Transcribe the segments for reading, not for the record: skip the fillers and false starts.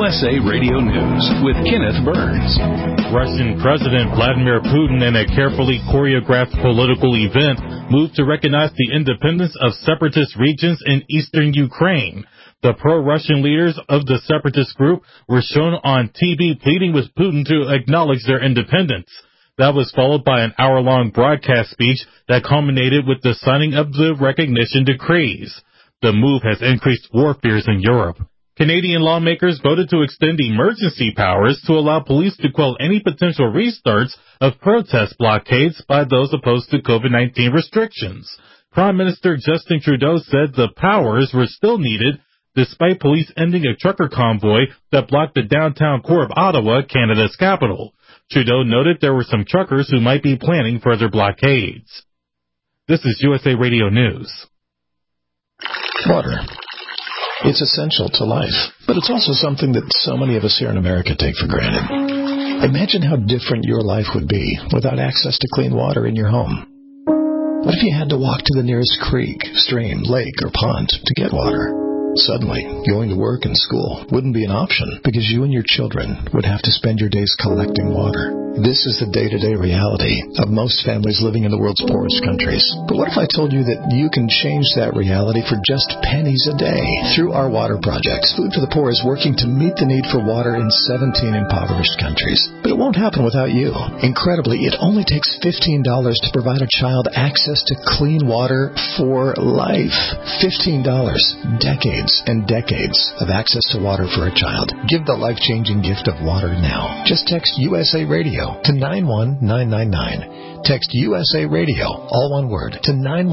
USA Radio News with Kenneth Burns. Russian President Vladimir Putin, in a carefully choreographed political event, moved to recognize the independence of separatist regions in eastern Ukraine. The pro-Russian leaders of the separatist group were shown on TV pleading with Putin to acknowledge their independence. That was followed by an hour-long broadcast speech that culminated with the signing of the recognition decrees. The move has increased war fears in Europe. Canadian lawmakers voted to extend emergency powers to allow police to quell any potential restarts of protest blockades by those opposed to COVID-19 restrictions. Prime Minister Justin Trudeau said the powers were still needed despite police ending a trucker convoy that blocked the downtown core of Ottawa, Canada's capital. Trudeau noted there were some truckers who might be planning further blockades. This is USA Radio News. Water. It's essential to life, but it's also something that so many of us here in America take for granted. Imagine how different your life would be without access to clean water in your home. What if you had to walk to the nearest creek, stream, lake, or pond to get water? Suddenly, going to work and school wouldn't be an option because you and your children would have to spend your days collecting water. This is the day-to-day reality of most families living in the world's poorest countries. But what if I told you that you can change that reality for just pennies a day? Through our water projects, Food for the Poor is working to meet the need for water in 17 impoverished countries. But it won't happen without you. Incredibly, it only takes $15 to provide a child access to clean water for life. $15. Decades and decades of access to water for a child. Give the life-changing gift of water now. Just text USA Radio to 91999. Text USA Radio, all one word, to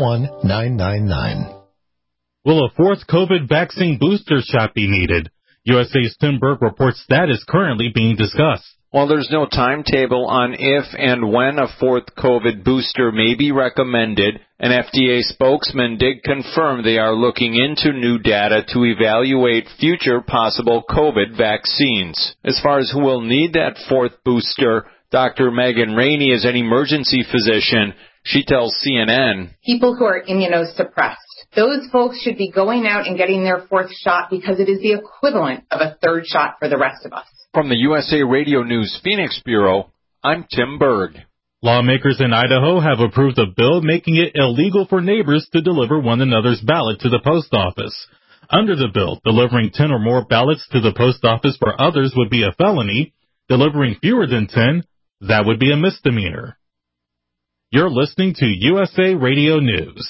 91999. Will a fourth COVID vaccine booster shot be needed? USA's Tim Berg reports that is currently being discussed. While there's no timetable on if and when a fourth COVID booster may be recommended, an FDA spokesman did confirm they are looking into new data to evaluate future possible COVID vaccines. As far as who will need that fourth booster, Dr. Megan Rainey is an emergency physician. She tells CNN, people who are immunosuppressed, those folks should be going out and getting their fourth shot because it is the equivalent of a third shot for the rest of us. From the USA Radio News Phoenix Bureau, I'm Tim Berg. Lawmakers in Idaho have approved a bill making it illegal for neighbors to deliver one another's ballot to the post office. Under the bill, delivering 10 or more ballots to the post office for others would be a felony. Delivering fewer than 10, that would be a misdemeanor. You're listening to USA Radio News.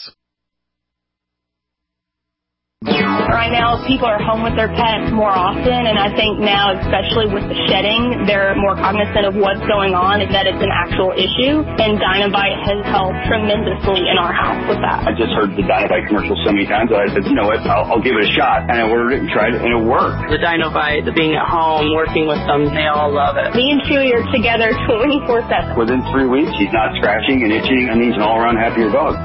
Right now, people are home with their pets more often, and I think now, especially with the shedding, they're more cognizant of what's going on and that it's an actual issue, and Dinovite has helped tremendously in our house with that. I just heard the Dinovite commercial so many times, I said, you know what, I'll give it a shot, and I ordered it and tried it, and it worked. The Dinovite, the being at home, working with them, they all love it. Me and Chewy are together 24/7. Within 3 weeks, he's not scratching and itching, and he's an all-around happier dog.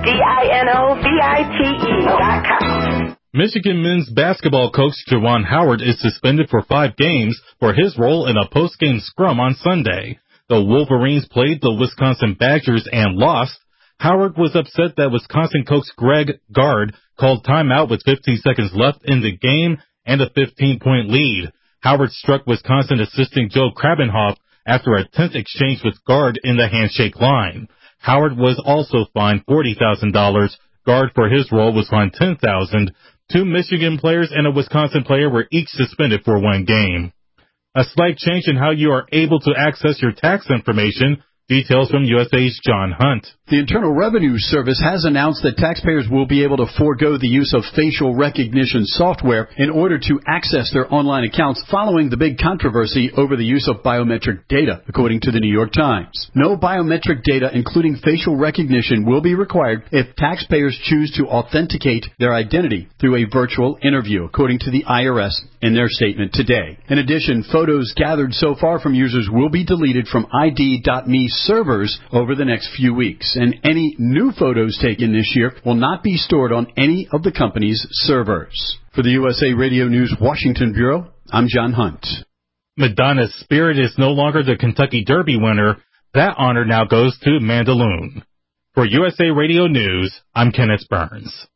DINOVITE.com. Michigan men's basketball coach Juwan Howard is suspended for 5 games for his role in a post-game scrum on Sunday. The Wolverines played the Wisconsin Badgers and lost. Howard was upset that Wisconsin coach Greg Gard called timeout with 15 seconds left in the game and a 15-point lead. Howard struck Wisconsin assistant Joe Krabenhoff after a tense exchange with Gard in the handshake line. Howard was also fined $40,000. Gard for his role was fined $10,000. 2 Michigan players and a Wisconsin player were each suspended for 1 game. A slight change in how you are able to access your tax information. Details from USA's John Hunt. The Internal Revenue Service has announced that taxpayers will be able to forego the use of facial recognition software in order to access their online accounts following the big controversy over the use of biometric data, according to the New York Times. No biometric data, including facial recognition, will be required if taxpayers choose to authenticate their identity through a virtual interview, according to the IRS in their statement today. In addition, photos gathered so far from users will be deleted from ID.me servers over the next few weeks, and any new photos taken this year will not be stored on any of the company's servers. For the USA Radio News Washington Bureau, I'm John Hunt. Madonna's Spirit is no longer the Kentucky Derby winner. That honor now goes to Mandaloun. For USA Radio News, I'm Kenneth Burns.